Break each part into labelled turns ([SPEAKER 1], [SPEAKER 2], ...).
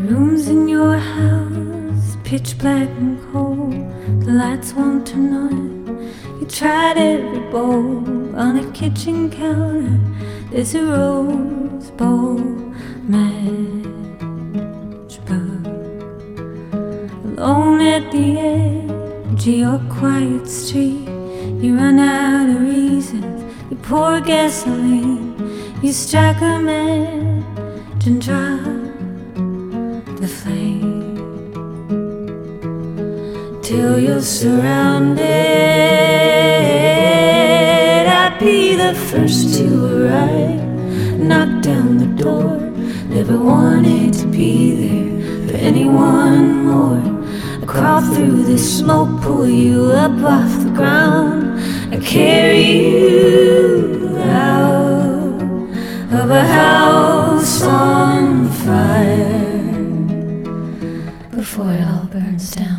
[SPEAKER 1] rooms in your house, pitch black and cold. The lights won't turn on. You tried every bowl on a kitchen counter. There's a rose bowl matchbook. Alone at the edge of your quiet street, you run out of reasons. You pour gasoline, you strike a match and drop the flame till you're surrounded. I'd be the first to arrive, knock down the door. Never wanted to be there for anyone more. I crawl through the smoke, pull you up off the ground. I carry you out of a house on fire before it all burns down.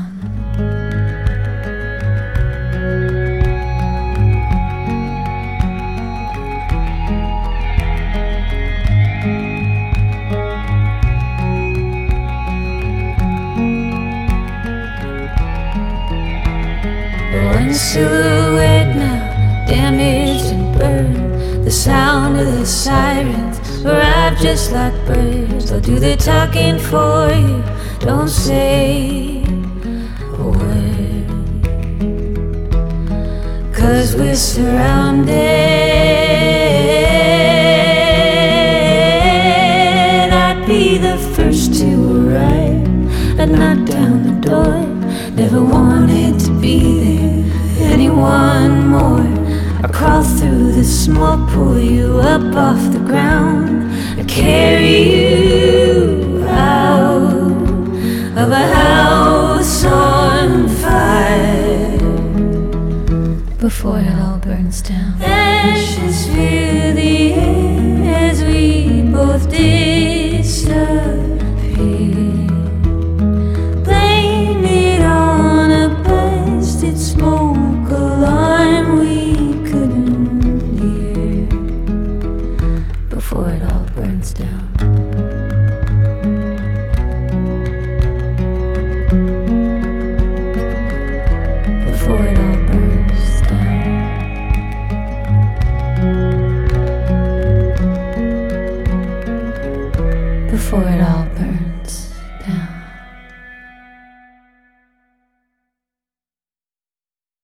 [SPEAKER 1] One silhouette now, damaged and burned. The sound of the sirens arrive just like birds. They'll do the talking for you, don't say a word. 'Cause we're surrounded. I'd be the first to arrive. I'd knock down the door. Never wanted to be there for anyone more. I crawl through the smoke, pull you up off the ground. I carry you out of a house on fire before it all burns down. Ashes fill the air as we both disappear. Smoke alarm we couldn't hear before it all burns down. Before it all burns down. Before it all burns down.